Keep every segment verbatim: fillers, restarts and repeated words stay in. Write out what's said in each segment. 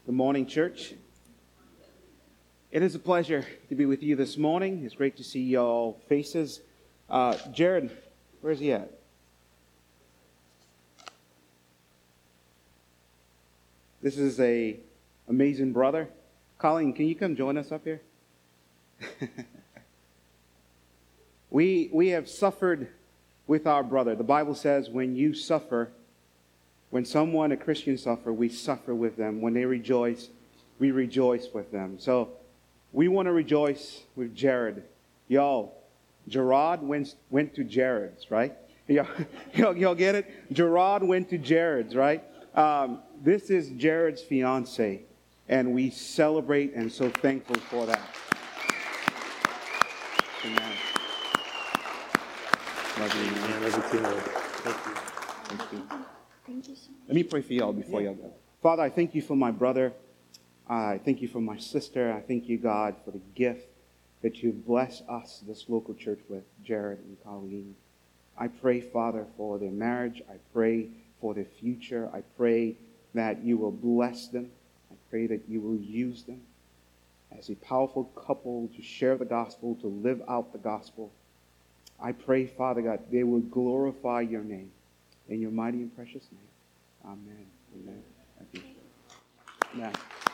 Good morning, church. It is a pleasure to be with you this morning. It's great to see y'all faces. Uh, Jared, where's he at? This is a amazing brother. Colleen, can you come join us up here? we we have suffered with our brother. The Bible says when you suffer, when someone, a Christian, suffer, we suffer with them. When they rejoice, we rejoice with them. So we want to rejoice with Jared. Y'all, Gerard went, went to Jared's, right? Y'all, y'all, y'all get it? Gerard went to Jared's, right? Um, this is Jared's fiance, and we celebrate and so thankful for that. Amen. Love you, man. Love you too. Thank you. Thank you. Thank you so much. Let me pray for y'all before y'all go. Father, I thank you for my brother. I thank you for my sister. I thank you, God, for the gift that you bless us, this local church, with Jared and Colleen. I pray, Father, for their marriage. I pray for their future. I pray that you will bless them. I pray that you will use them as a powerful couple to share the gospel, to live out the gospel. I pray, Father God, they will glorify your name. In your mighty and precious name. Amen. Amen. Thank you. Amen.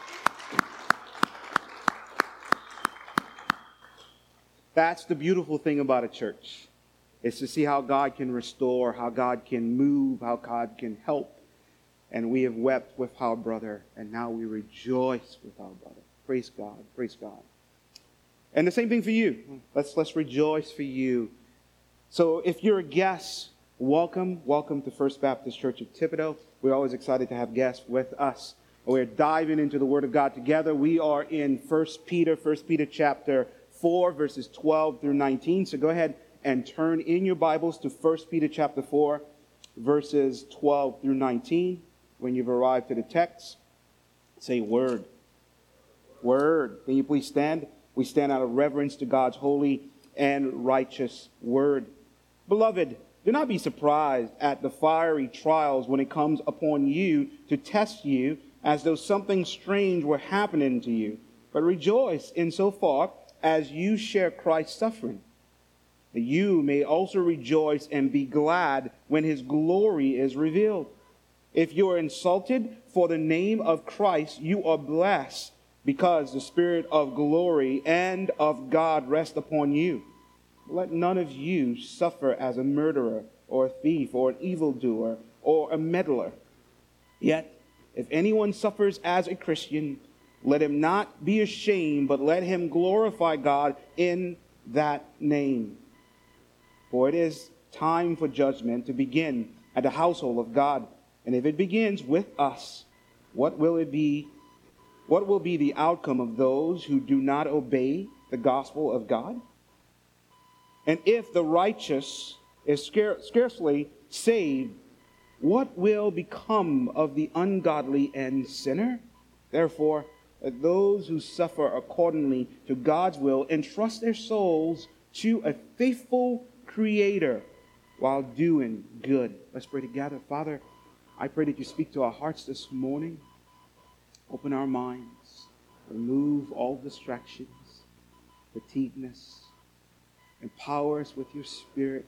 That's the beautiful thing about a church. It's to see how God can restore, how God can move, how God can help. And we have wept with our brother, and now we rejoice with our brother. Praise God. Praise God. And the same thing for you. Let's let's rejoice for you. So if you're a guest, welcome. Welcome to First Baptist Church of Thibodaux. We're always excited to have guests with us. We're diving into the Word of God together. We are in First Peter, First Peter chapter four, verses twelve through nineteen. So go ahead and turn in your Bibles to First Peter chapter four, verses twelve through nineteen. When you've arrived to the text, say word. Word. Can you please stand? We stand out of reverence to God's holy and righteous Word. Beloved, do not be surprised at the fiery trials when it comes upon you to test you as though something strange were happening to you. But rejoice insofar as you share Christ's suffering, that you may also rejoice and be glad when his glory is revealed. If you are insulted for the name of Christ, you are blessed, because the Spirit of glory and of God rest upon you. Let none of you suffer as a murderer or a thief or an evildoer or a meddler. Yet, if anyone suffers as a Christian, let him not be ashamed, but let him glorify God in that name. For it is time for judgment to begin at the household of God. And if it begins with us, what will it be? What will be the outcome of those who do not obey the gospel of God? And if the righteous is scare, scarcely saved, what will become of the ungodly and sinner? Therefore, let those who suffer accordingly to God's will entrust their souls to a faithful Creator while doing good. Let's pray together. Father, I pray that you speak to our hearts this morning. Open our minds. Remove all distractions, fatigueness. Empower us with your Spirit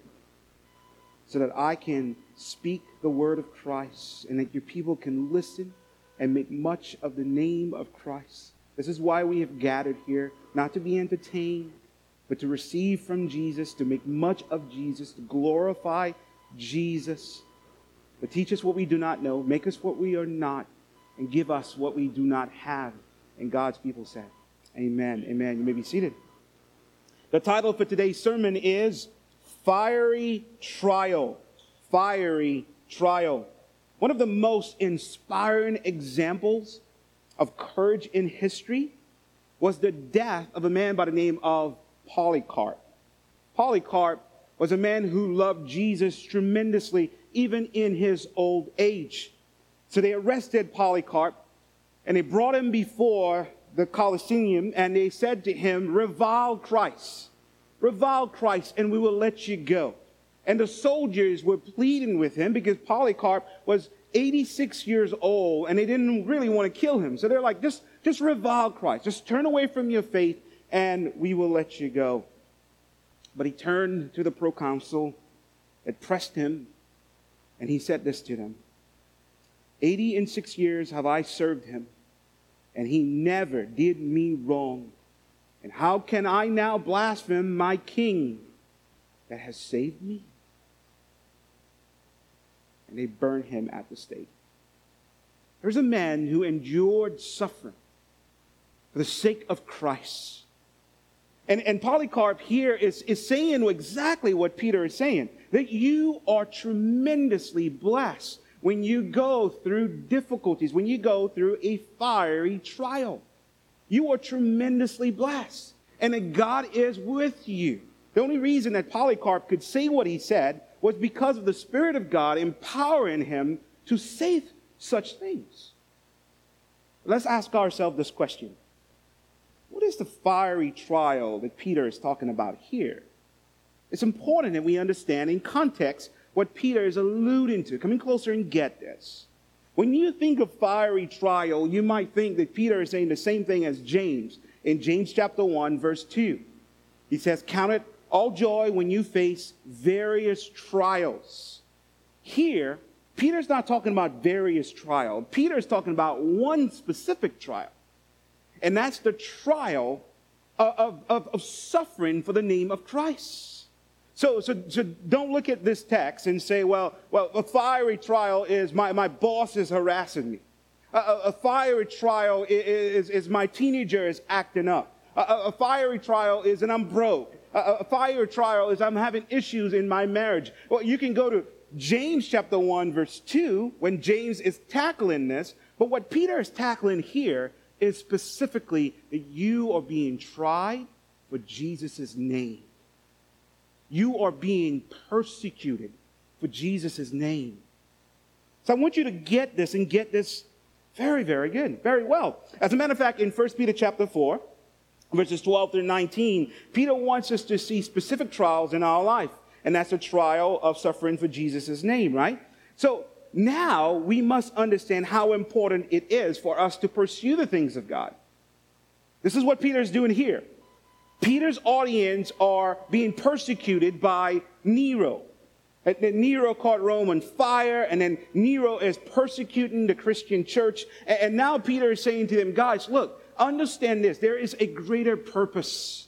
so that I can speak the word of Christ and that your people can listen and make much of the name of Christ. This is why we have gathered here, not to be entertained, but to receive from Jesus, to make much of Jesus, to glorify Jesus. But teach us what we do not know, make us what we are not, and give us what we do not have. And God's people said, amen, amen. You may be seated. The title for today's sermon is Fiery Trial. Fiery Trial. One of the most inspiring examples of courage in history was the death of a man by the name of Polycarp. Polycarp was a man who loved Jesus tremendously, even in his old age. So they arrested Polycarp, and they brought him before the Colosseum, and they said to him, revile Christ. Revile Christ, and we will let you go. And the soldiers were pleading with him because Polycarp was eighty-six years old, and they didn't really want to kill him. So they're like, just, just revile Christ. Just turn away from your faith, and we will let you go. But he turned to the proconsul, it pressed him, and he said this to them: Eighty and six years have I served him, and he never did me wrong. And how can I now blaspheme my king that has saved me? And they burned him at the stake. There's a man who endured suffering for the sake of Christ. And, and Polycarp here is, is saying exactly what Peter is saying, that you are tremendously blessed when you go through difficulties, when you go through a fiery trial. You are tremendously blessed, and that God is with you. The only reason that Polycarp could say what he said was because of the Spirit of God empowering him to say such things. Let's ask ourselves this question: what is the fiery trial that Peter is talking about here? It's important that we understand in context what Peter is alluding to. Come in closer and get this. When you think of fiery trial, you might think that Peter is saying the same thing as James. In James chapter one, verse two, he says, "Count it all joy when you face various trials." Here, Peter's not talking about various trials. Peter is talking about one specific trial. And that's the trial of, of, of suffering for the name of Christ. So, so, so don't look at this text and say, well, well, a fiery trial is my, my boss is harassing me. A, a, a fiery trial is, is, is my teenager is acting up. A, a, a fiery trial is and I'm broke. A, a fiery trial is I'm having issues in my marriage. Well, you can go to James chapter one, verse two, when James is tackling this. But what Peter is tackling here is specifically that you are being tried for Jesus' name. You are being persecuted for Jesus' name. So I want you to get this and get this very, very good, very well. As a matter of fact, in First Peter chapter four, verses twelve through nineteen, Peter wants us to see specific trials in our life. And that's a trial of suffering for Jesus' name, right? So now we must understand how important it is for us to pursue the things of God. This is what Peter is doing here. Peter's audience are being persecuted by Nero. Nero caught Rome on fire, and then Nero is persecuting the Christian church. And now Peter is saying to them, guys, look, understand this. There is a greater purpose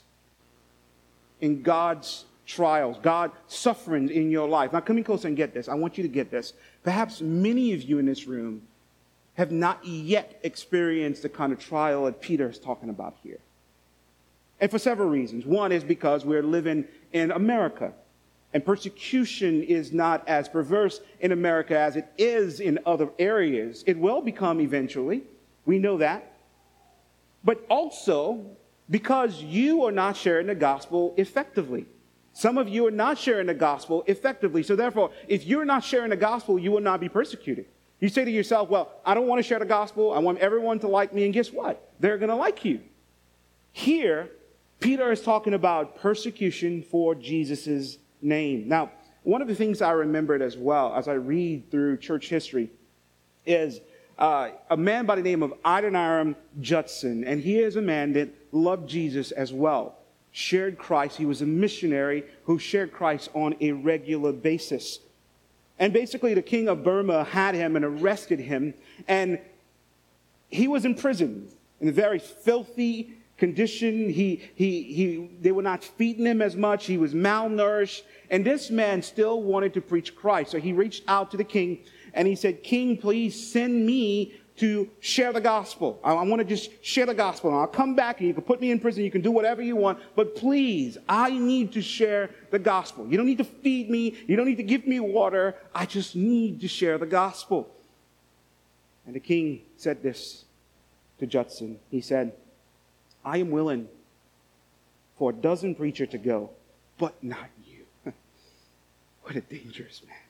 in God's trials, God suffering in your life. Now, come in close and get this. I want you to get this. Perhaps many of you in this room have not yet experienced the kind of trial that Peter is talking about here. And for several reasons. One is because we're living in America, and persecution is not as perverse in America as it is in other areas. It will become eventually. We know that. But also because you are not sharing the gospel effectively. Some of you are not sharing the gospel effectively. So therefore, if you're not sharing the gospel, you will not be persecuted. You say to yourself, well, I don't want to share the gospel. I want everyone to like me. And guess what? They're going to like you. Here, Peter is talking about persecution for Jesus' name. Now, one of the things I remembered as well as I read through church history is uh, a man by the name of Adoniram Judson. And he is a man that loved Jesus as well, shared Christ. He was a missionary who shared Christ on a regular basis. And basically the king of Burma had him and arrested him. And he was in prison in a very filthy condition. He, he, he, they were not feeding him as much. He was malnourished. And this man still wanted to preach Christ. So he reached out to the king and he said, King, please send me to share the gospel. I, I want to just share the gospel. And I'll come back and you can put me in prison. You can do whatever you want. But please, I need to share the gospel. You don't need to feed me. You don't need to give me water. I just need to share the gospel. And the king said this to Judson. He said, I am willing for a dozen preachers to go, but not you. What a dangerous man.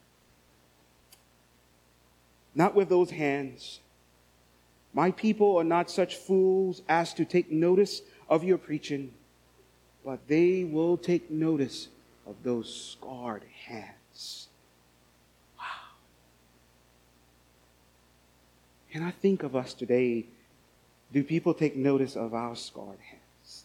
Not with those hands. My people are not such fools as to take notice of your preaching, but they will take notice of those scarred hands. Wow. And I think of us today, do people take notice of our scarred hands?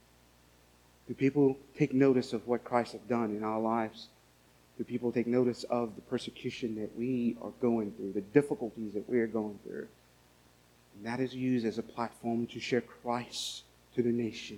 Do people take notice of what Christ has done in our lives? Do people take notice of the persecution that we are going through, the difficulties that we are going through? And that is used as a platform to share Christ to the nation.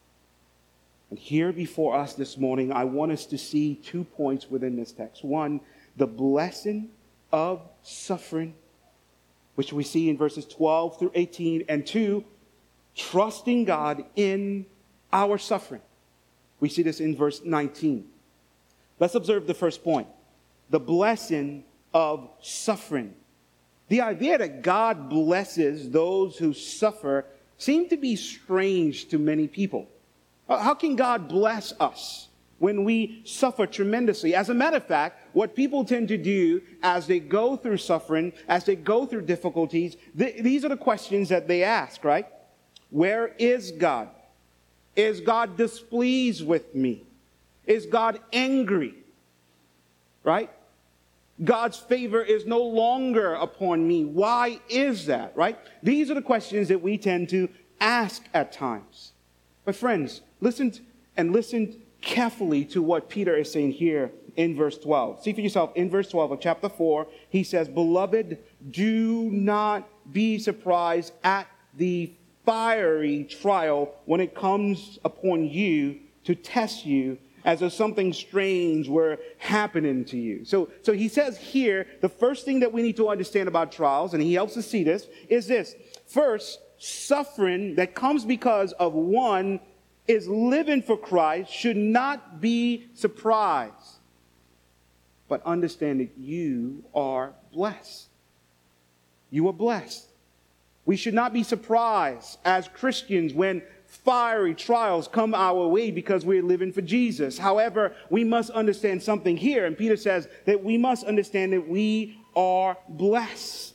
And here before us this morning, I want us to see two points within this text. One, the blessing of suffering, which we see in verses twelve through eighteen. And two, trusting God in our suffering. We see this in verse nineteen. Let's observe the first point, the blessing of suffering. The idea that God blesses those who suffer seems to be strange to many people. How can God bless us when we suffer tremendously? As a matter of fact, what people tend to do as they go through suffering, as they go through difficulties, th- these are the questions that they ask, right? Where is God? Is God displeased with me? Is God angry? Right? God's favor is no longer upon me. Why is that? Right? These are the questions that we tend to ask at times. But friends, listen to, and listen carefully to what Peter is saying here in verse twelve. See for yourself, in verse twelve of chapter four, he says, "Beloved, do not be surprised at the fiery trial when it comes upon you to test you, as if something strange were happening to you." So, so he says here, the first thing that we need to understand about trials, and he helps us see this, is this. First, suffering that comes because of one is living for Christ should not be surprised, but understand that you are blessed. You are blessed. We should not be surprised as Christians when fiery trials come our way because we're living for Jesus. However, we must understand something here, and Peter says that we must understand that we are blessed.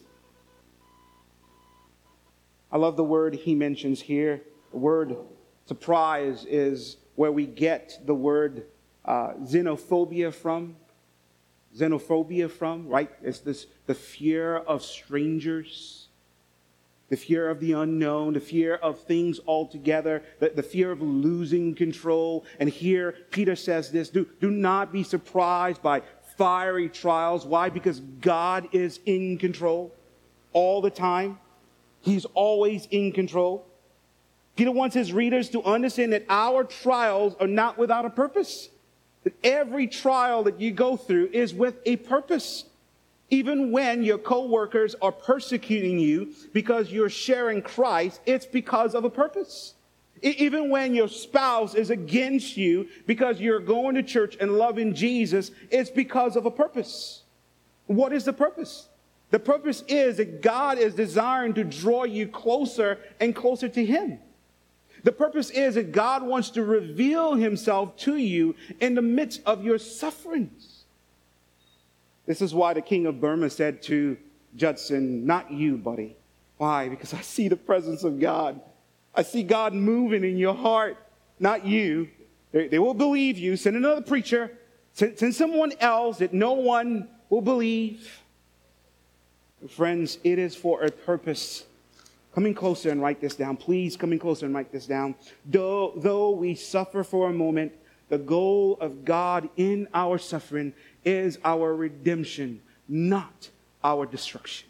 I love the word he mentions here. The word surprise is where we get the word uh, xenophobia from. Xenophobia from, right? It's this the fear of strangers, the fear of the unknown, the fear of things altogether, the, the fear of losing control. And here Peter says this, do, do not be surprised by fiery trials. Why? Because God is in control all the time. He's always in control. Peter wants his readers to understand that our trials are not without a purpose. That every trial that you go through is with a purpose. Even when your co-workers are persecuting you because you're sharing Christ, it's because of a purpose. Even when your spouse is against you because you're going to church and loving Jesus, it's because of a purpose. What is the purpose? The purpose is that God is desiring to draw you closer and closer to Him. The purpose is that God wants to reveal Himself to you in the midst of your sufferings. This is why the king of Burma said to Judson, "Not you, buddy." Why? Because I see the presence of God. I see God moving in your heart, not you. They, they will believe you. Send another preacher. Send, send someone else that no one will believe. Friends, it is for a purpose. Come in closer and write this down. Please come in closer and write this down. Though, though we suffer for a moment, the goal of God in our suffering is our redemption, not our destruction.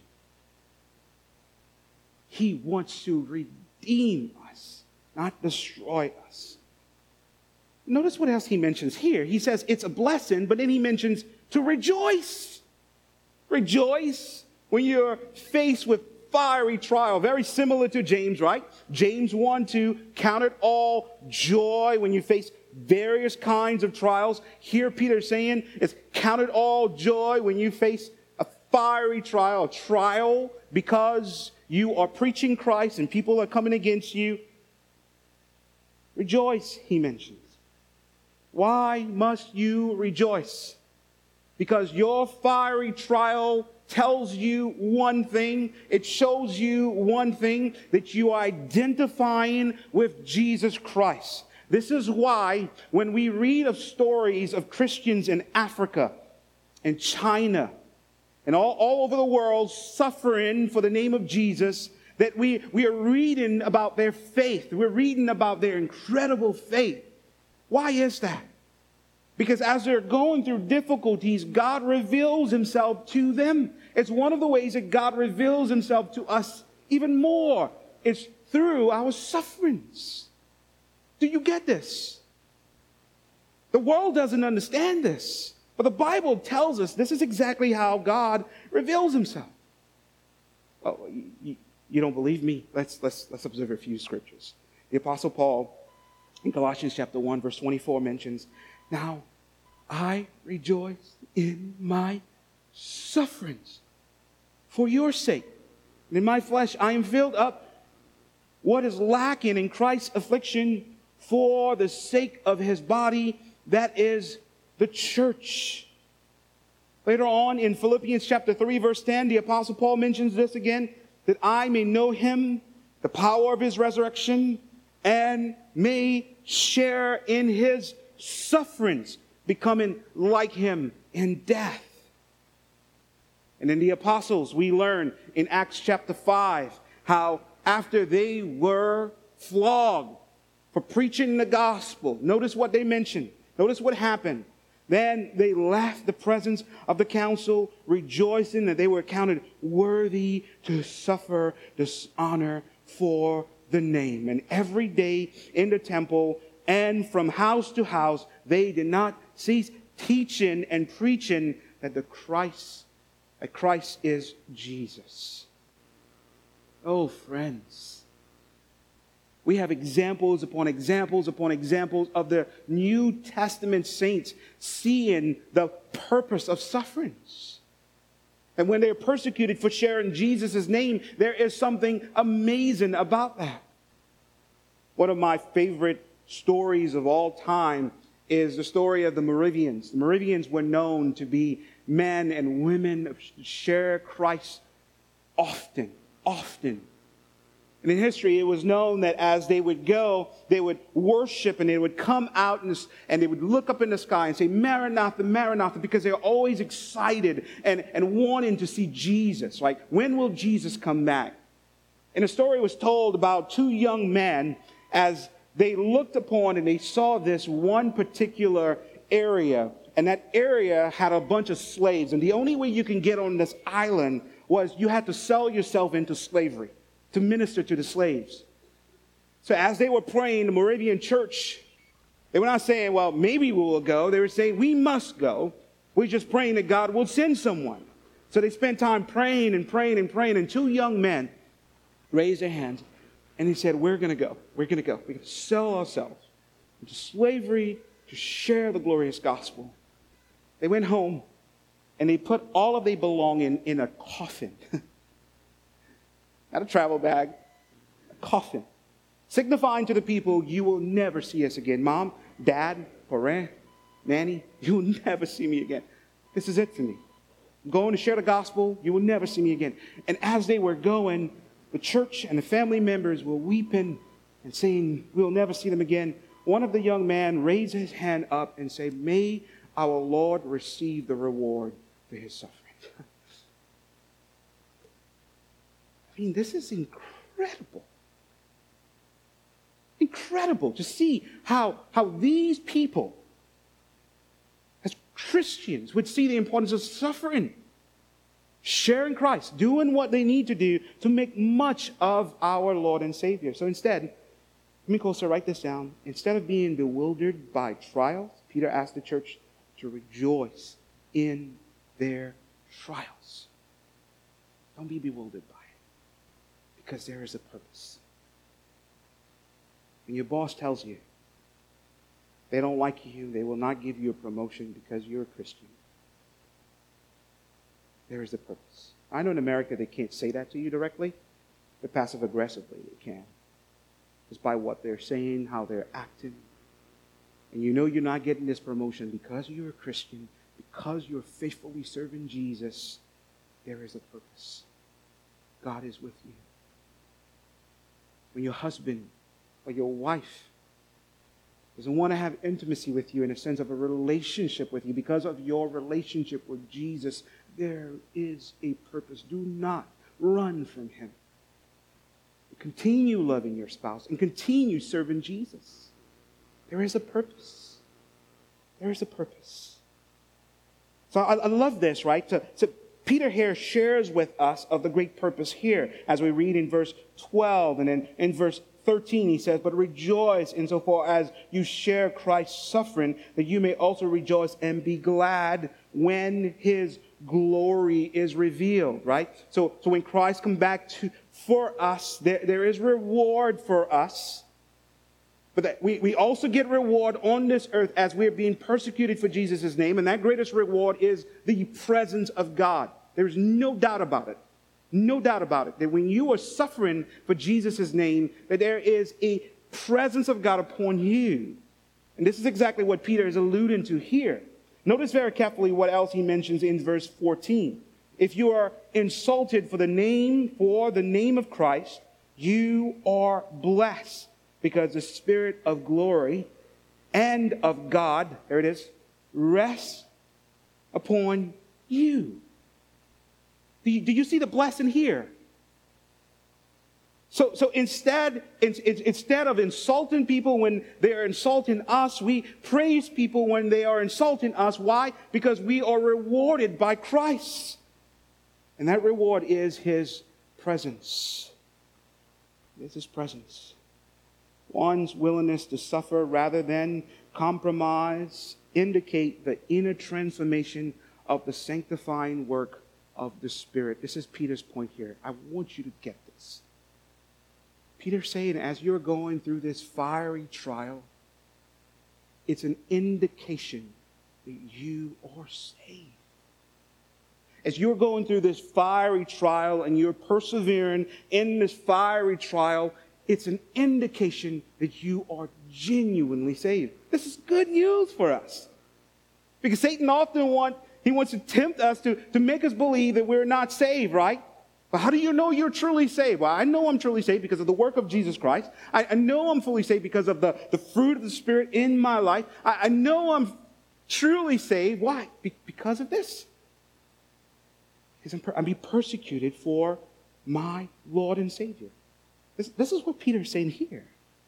He wants to redeem us, not destroy us. Notice what else he mentions here. He says it's a blessing, but then he mentions to rejoice. Rejoice when you're faced with fiery trial, very similar to James, right? James one two, count it all joy when you face various kinds of trials. Here Peter's saying it's count it all joy when you face a fiery trial, a trial because you are preaching Christ and people are coming against you. Rejoice, he mentions. Why must you rejoice? Because your fiery trial tells you one thing. It shows you one thing, that you are identifying with Jesus Christ. This is why when we read of stories of Christians in Africa, in China, and all, all over the world suffering for the name of Jesus, that we, we are reading about their faith. We're reading about their incredible faith. Why is that? Because as they're going through difficulties, God reveals himself to them. It's one of the ways that God reveals himself to us even more. It's through our sufferings. Do you get this? The world doesn't understand this. But the Bible tells us this is exactly how God reveals himself. Oh, you, you don't believe me? Let's, let's, let's observe a few scriptures. The Apostle Paul in Colossians chapter one, verse twenty-four mentions, "Now I rejoice in my sufferings for your sake. And in my flesh I am filled up what is lacking in Christ's affliction for the sake of his body, that is the church." Later on in Philippians chapter three, verse ten, the Apostle Paul mentions this again, "That I may know him, the power of his resurrection, and may share in his sufferings, becoming like him in death." And in the apostles, we learn in Acts chapter five, how after they were flogged for preaching the gospel, notice what they mentioned. Notice what happened. Then they left the presence of the council, rejoicing that they were counted worthy to suffer dishonor for the name. And every day in the temple and from house to house, they did not cease teaching and preaching that the Christ, that Christ is Jesus. Oh, friends, we have examples upon examples upon examples of the New Testament saints seeing the purpose of sufferings. And when they're persecuted for sharing Jesus' name, there is something amazing about that. One of my favorite stories of all time is the story of the Moravians. The Moravians were known to be men and women who share Christ often, often. And in history, it was known that as they would go, they would worship and they would come out and, and they would look up in the sky and say, "Maranatha, Maranatha," because they're always excited and, and wanting to see Jesus. Like, when will Jesus come back? And a story was told about two young men as they looked upon and they saw this one particular area. And that area had a bunch of slaves. And the only way you can get on this island was you had to sell yourself into slavery to minister to the slaves. So as they were praying, the Moravian church, they were not saying, "Well, maybe we will go." They were saying, "We must go. We're just praying that God will send someone." So they spent time praying and praying and praying. And two young men raised their hands and they said, "We're going to go. We're going to go. We're going to sell ourselves into slavery to share the glorious gospel." They went home and they put all of their belongings in a coffin. Not a travel bag, a coffin. Signifying to the people, "You will never see us again. Mom, Dad, parent, nanny, you will never see me again. This is it for me. I'm going to share the gospel. You will never see me again." And as they were going, the church and the family members were weeping and saying, "We'll never see them again." One of the young men raised his hand up and said, "May our Lord receive the reward for his suffering." I mean, this is incredible. Incredible to see how, how these people, as Christians, would see the importance of suffering, sharing Christ, doing what they need to do to make much of our Lord and Savior. So instead, let me closer write this down. Instead of being bewildered by trials, Peter asked the church to rejoice in their trials. Don't be bewildered by it. Because there is a purpose. When your boss tells you they don't like you, they will not give you a promotion because you're a Christian, there is a purpose. I know in America they can't say that to you directly, but passive-aggressively they can. Just by what they're saying, how they're acting. And you know you're not getting this promotion because you're a Christian, because you're faithfully serving Jesus. There is a purpose. God is with you. When your husband or your wife doesn't want to have intimacy with you in a sense of a relationship with you because of your relationship with Jesus, there is a purpose. Do not run from him. Continue loving your spouse and continue serving Jesus. There is a purpose. There is a purpose. So I, I love this, right? So, so Peter here shares with us of the great purpose here as we read in verse twelve, and then in verse thirteen he says, but rejoice insofar as you share Christ's suffering, that you may also rejoice and be glad when his glory is revealed, right? So, so when Christ comes back to for us, there, there is reward for us. But that we, we also get reward on this earth as we're being persecuted for Jesus' name. And that greatest reward is the presence of God. There's no doubt about it. No doubt about it. That when you are suffering for Jesus' name, that there is a presence of God upon you. And this is exactly what Peter is alluding to here. Notice very carefully what else he mentions in verse fourteen. If you are insulted for the name, for the name of Christ, you are blessed, because the Spirit of glory and of God, there it is, rests upon you. Do you, do you see the blessing here? So, so instead, in, in, instead of insulting people when they are insulting us, we praise people when they are insulting us. Why? Because we are rewarded by Christ. And that reward is his presence. It's his presence. One's willingness to suffer rather than compromise indicate the inner transformation of the sanctifying work of the Spirit. This is Peter's point here. I want you to get this. Peter's saying, as you're going through this fiery trial, it's an indication that you are saved. As you're going through this fiery trial and you're persevering in this fiery trial, it's an indication that you are genuinely saved. This is good news for us. Because Satan often wants, he wants to tempt us to, to make us believe that we're not saved, right? But how do you know you're truly saved? Well, I know I'm truly saved because of the work of Jesus Christ. I, I know I'm fully saved because of the, the fruit of the Spirit in my life. I, I know I'm truly saved. Why? Be, because of this. Because I'm, per, I'm being persecuted for my Lord and Savior. This, this is what Peter's saying here.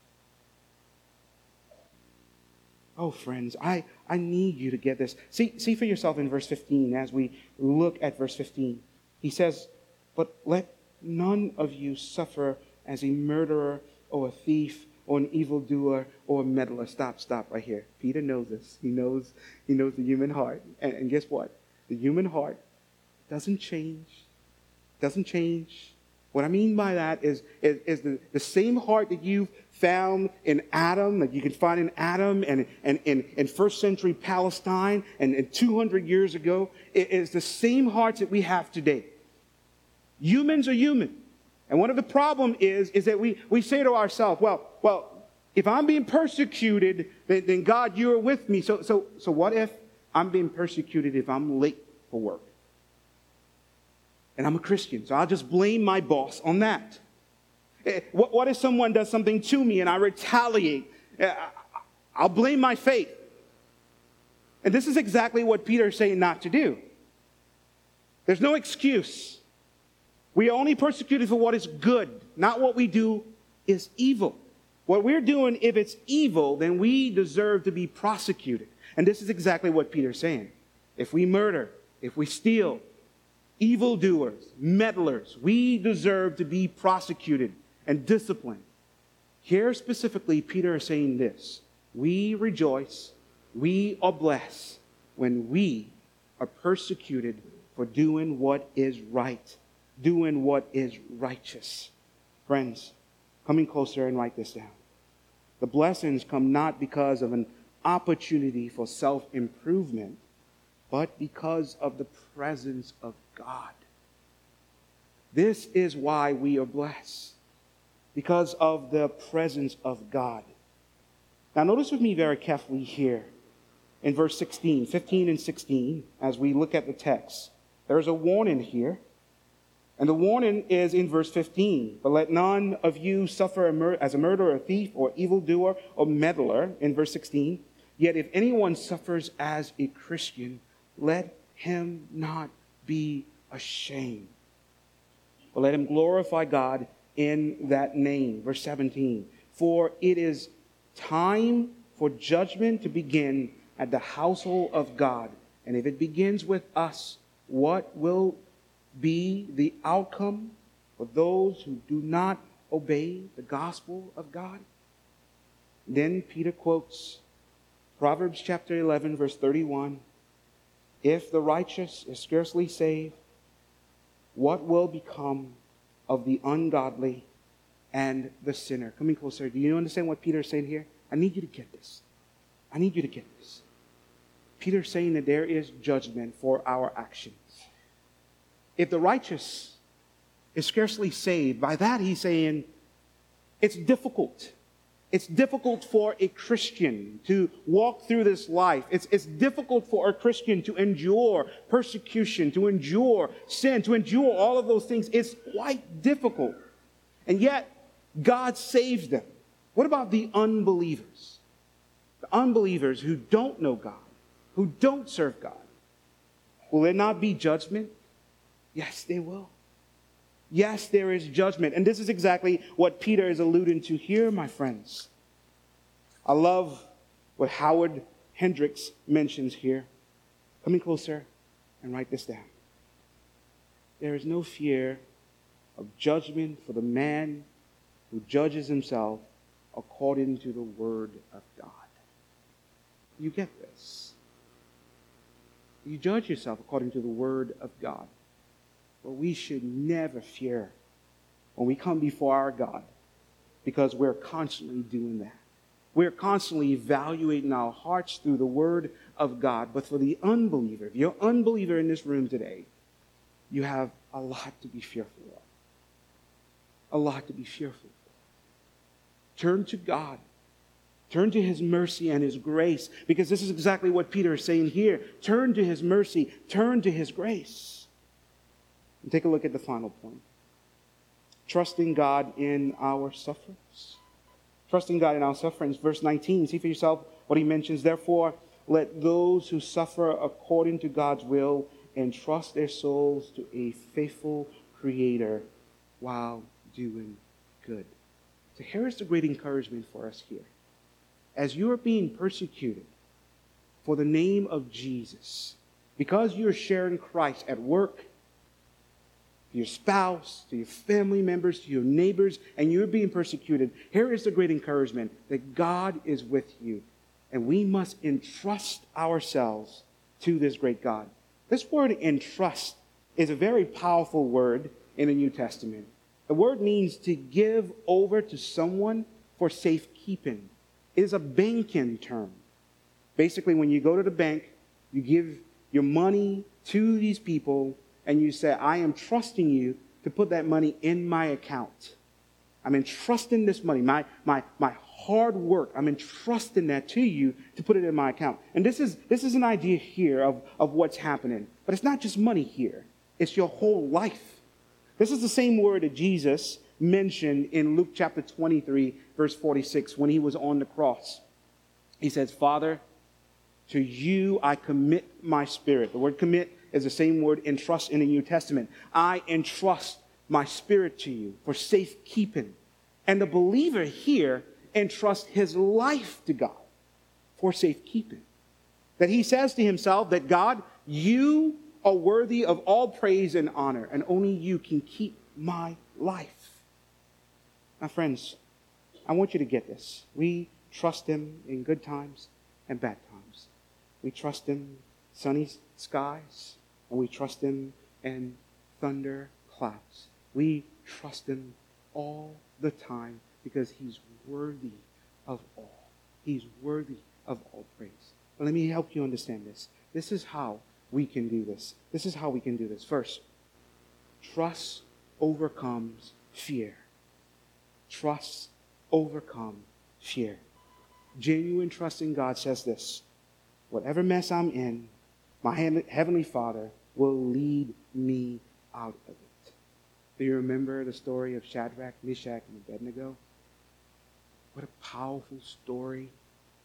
Oh, friends, I, I need you to get this. See, see for yourself in verse fifteen, as we look at verse fifteen. He says, but let none of you suffer as a murderer or a thief or an evildoer or a meddler. Stop, stop right here. Peter knows this. He knows, he knows the human heart. And, and guess what? The human heart doesn't change. Doesn't change. What I mean by that is, is, is the, the same heart that you found in Adam, that you can find in Adam and, and, and in first century Palestine and, and two hundred years ago, it is the same hearts that we have today. Humans are human. And one of the problems is, is that we, we say to ourselves, well, well, if I'm being persecuted, then, then God, you are with me. So, so, so what if I'm being persecuted if I'm late for work? And I'm a Christian, so I'll just blame my boss on that. What, what if someone does something to me and I retaliate? I'll blame my faith. And this is exactly what Peter is saying not to do. There's no excuse. We are only persecuted for what is good, not what we do is evil. What we're doing, if it's evil, then we deserve to be prosecuted. And this is exactly what Peter's saying. If we murder, if we steal, evildoers, meddlers, we deserve to be prosecuted and disciplined. Here specifically, Peter is saying this: we rejoice, we are blessed when we are persecuted for doing what is right, doing what is righteous. Friends, coming closer and write this down. The blessings come not because of an opportunity for self-improvement, but because of the presence of God. This is why we are blessed, because of the presence of God. Now notice with me very carefully here in verse sixteen, fifteen and sixteen, as we look at the text. There's a warning here, and the warning is in verse fifteen. But let none of you suffer as a murderer, a thief, or evildoer, or meddler, in verse sixteen. Yet if anyone suffers as a Christian, let him not be ashamed. But let him glorify God in that name. Verse seventeen. For it is time for judgment to begin at the household of God. And if it begins with us, what will be the outcome for those who do not obey the gospel of God? Then Peter quotes Proverbs chapter eleven, verse thirty-one. If the righteous is scarcely saved, what will become of the ungodly and the sinner? Coming closer. Do you understand what Peter is saying here? I need you to get this. I need you to get this. Peter's saying that there is judgment for our actions. If the righteous is scarcely saved, by that he's saying it's difficult. It's difficult for a Christian to walk through this life. It's, it's difficult for a Christian to endure persecution, to endure sin, to endure all of those things. It's quite difficult. And yet, God saves them. What about the unbelievers? The unbelievers who don't know God, who don't serve God. Will there not be judgment? Yes, they will. Yes, there is judgment. And this is exactly what Peter is alluding to here, my friends. I love what Howard Hendricks mentions here. Coming closer and write this down. There is no fear of judgment for the man who judges himself according to the word of God. You get this? You judge yourself according to the word of God. But we should never fear when we come before our God, because we're constantly doing that. We're constantly evaluating our hearts through the word of God. But for the unbeliever, if you're an unbeliever in this room today, you have a lot to be fearful of. A lot to be fearful of. Turn to God. Turn to his mercy and his grace, because this is exactly what Peter is saying here. Turn to his mercy. Turn to his grace. And take a look at the final point. Trusting God in our sufferings. Trusting God in our sufferings. Verse nineteen, see for yourself what he mentions. Therefore, let those who suffer according to God's will entrust their souls to a faithful Creator while doing good. So here is the great encouragement for us here. As you are being persecuted for the name of Jesus, because you're sharing Christ at work, to your spouse, to your family members, to your neighbors, and you're being persecuted, here is the great encouragement that God is with you. And we must entrust ourselves to this great God. This word entrust is a very powerful word in the New Testament. The word means to give over to someone for safekeeping. It is a banking term. Basically, when you go to the bank, you give your money to these people, and you say, I am trusting you to put that money in my account. I'm entrusting this money, my, my, my hard work, I'm entrusting that to you to put it in my account. And this is, this is an idea here of, of what's happening. But it's not just money here. It's your whole life. This is the same word that Jesus mentioned in Luke chapter twenty-three, verse forty-six, when he was on the cross. He says, Father, to you I commit my spirit. The word commit is the same word entrust in the New Testament. I entrust my spirit to you for safekeeping. And the believer here entrusts his life to God for safekeeping. That he says to himself that God, you are worthy of all praise and honor, and only you can keep my life. Now, friends, I want you to get this. We trust him in good times and bad times. We trust him sunny skies, and we trust him in thunder clouds. We trust him all the time because he's worthy of all. He's worthy of all praise. But let me help you understand this. This is how we can do this. This is how we can do this. First, trust overcomes fear. Trust overcomes fear. Genuine trust in God says this: whatever mess I'm in, my Heavenly Father will lead me out of it. Do you remember the story of Shadrach, Meshach, and Abednego? What a powerful story.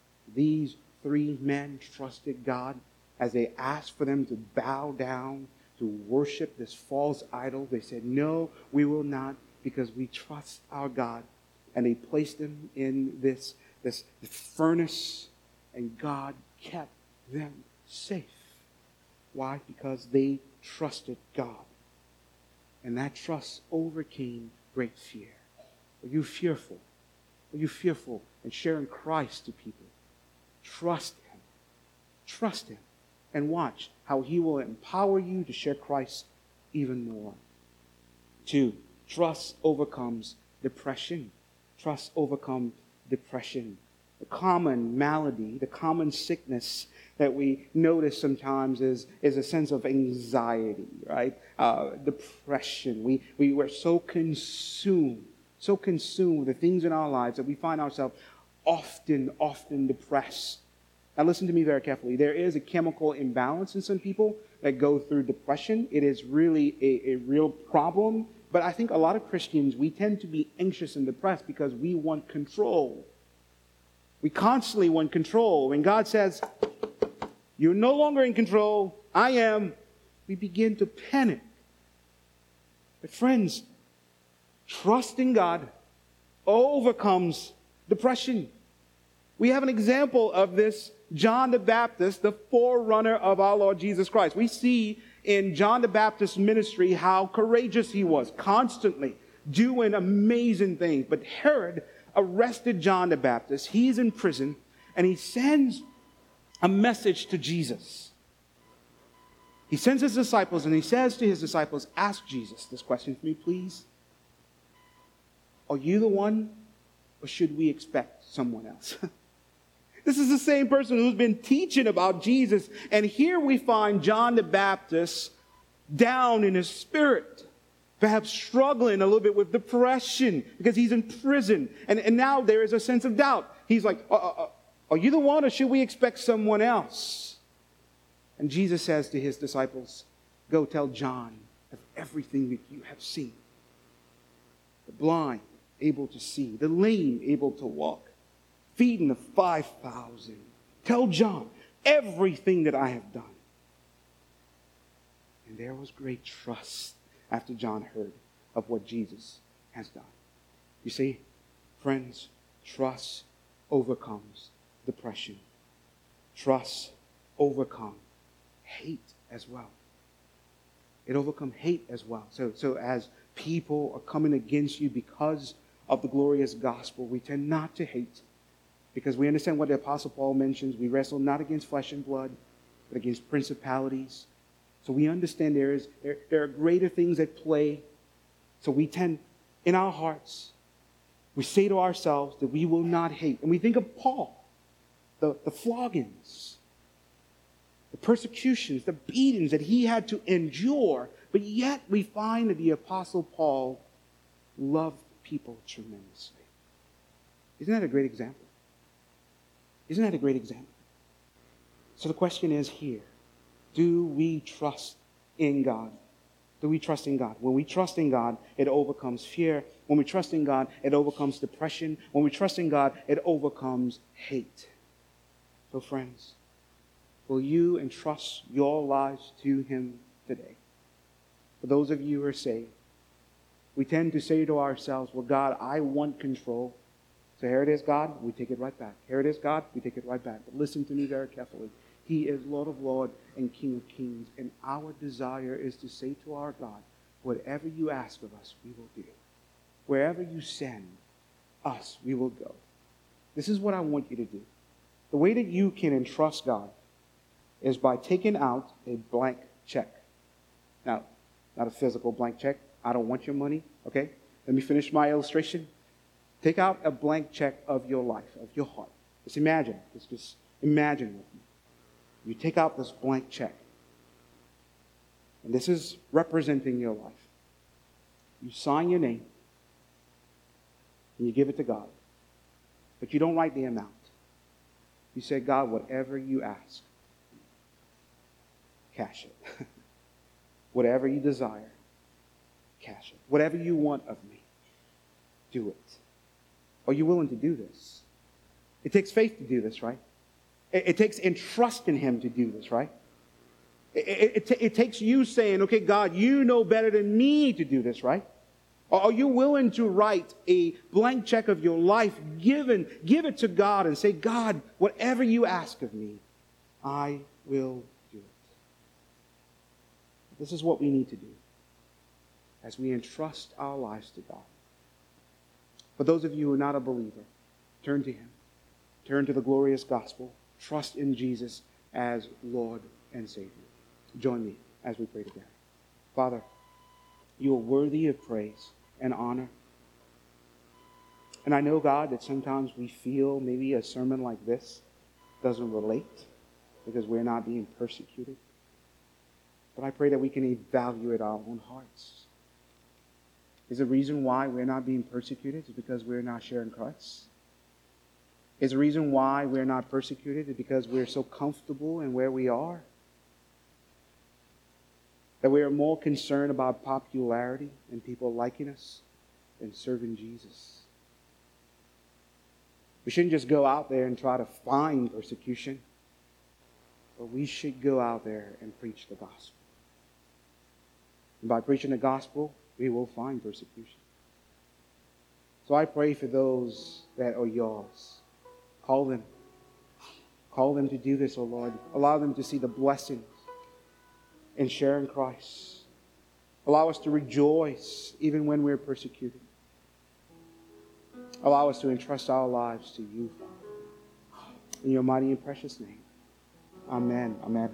These three men trusted God as they asked for them to bow down to worship this false idol. They said, no, we will not, because we trust our God. And they placed them in this, this, this furnace, and God kept them safe. Why? Because they trusted God. And that trust overcame great fear. Are you fearful? Are you fearful in sharing Christ to people? Trust Him. Trust Him. And watch how He will empower you to share Christ even more. Two, trust overcomes depression. Trust overcomes depression. The common malady, the common sickness that we notice sometimes is, is a sense of anxiety, right? Uh, depression. We, we were so consumed, so consumed with the things in our lives that we find ourselves often, often depressed. Now listen to me very carefully. There is a chemical imbalance in some people that go through depression. It is really a, a real problem. But I think a lot of Christians, we tend to be anxious and depressed because we want control. We constantly want control. When God says, you're no longer in control, I am, we begin to panic. But friends, trusting God overcomes depression. We have an example of this, John the Baptist, the forerunner of our Lord Jesus Christ. We see in John the Baptist's ministry how courageous he was, constantly doing amazing things. But Herod arrested John the Baptist. He's in prison, and he sends a message to Jesus. He sends his disciples, and he says to his disciples, ask Jesus this question for me, please. Are you the one, or should we expect someone else? This is the same person who's been teaching about Jesus. And here we find John the Baptist down in his spirit, perhaps struggling a little bit with depression because he's in prison. And, and now there is a sense of doubt. He's like, uh, uh, are you the one, or should we expect someone else? And Jesus says to his disciples, go tell John of everything that you have seen. The blind able to see, the lame able to walk, feeding the five thousand. Tell John everything that I have done. And there was great trust after John heard of what Jesus has done. You see, friends, trust overcomes depression. Trust overcomes hate as well. It overcomes hate as well. So, so as people are coming against you because of the glorious gospel, we tend not to hate, because we understand what the Apostle Paul mentions. We wrestle not against flesh and blood, but against principalities. So we understand there is there, there are greater things at play. So we tend, in our hearts, we say to ourselves that we will not hate. And we think of Paul, the, the floggings, the persecutions, the beatings that he had to endure. But yet we find that the Apostle Paul loved people tremendously. Isn't that a great example? Isn't that a great example? So the question is here, do we trust in God? Do we trust in God? When we trust in God, it overcomes fear. When we trust in God, it overcomes depression. When we trust in God, it overcomes hate. So friends, will you entrust your lives to Him today? For those of you who are saved, we tend to say to ourselves, well, God, I want control. So here it is, God, we take it right back. Here it is, God, we take it right back. But listen to me very carefully. He is Lord of Lords and King of Kings. And our desire is to say to our God, whatever you ask of us, we will do. Wherever you send us, we will go. This is what I want you to do. The way that you can entrust God is by taking out a blank check. Now, not a physical blank check. I don't want your money, okay? Let me finish my illustration. Take out a blank check of your life, of your heart. Just imagine. Just, just imagine with me. You take out this blank check. And this is representing your life. You sign your name. And you give it to God. But you don't write the amount. You say, God, whatever you ask, cash it. Whatever you desire, cash it. Whatever you want of me, do it. Are you willing to do this? It takes faith to do this, right? It, it takes entrust in Him to do this, right? It, it, it, it takes you saying, okay, God, you know better than me to do this, right? Are you willing to write a blank check of your life, given, give it to God and say, God, whatever you ask of me, I will do it. This is what we need to do as we entrust our lives to God. For those of you who are not a believer, turn to Him. Turn to the glorious gospel. Trust in Jesus as Lord and Savior. Join me as we pray together. Father, you are worthy of praise and honor. And I know, God, that sometimes we feel maybe a sermon like this doesn't relate because we're not being persecuted. But I pray that we can evaluate our own hearts. Is the reason why we're not being persecuted is because we're not sharing Christ? Is the reason why we're not persecuted is because we're so comfortable in where we are? That we are more concerned about popularity and people liking us than serving Jesus? We shouldn't just go out there and try to find persecution, but we should go out there and preach the gospel. And by preaching the gospel, we will find persecution. So I pray for those that are yours. Call them. Call them to do this, O Lord. Allow them to see the blessings in sharing Christ. Allow us to rejoice even when we're persecuted. Allow us to entrust our lives to you, Father. In your mighty and precious name. Amen. Amen.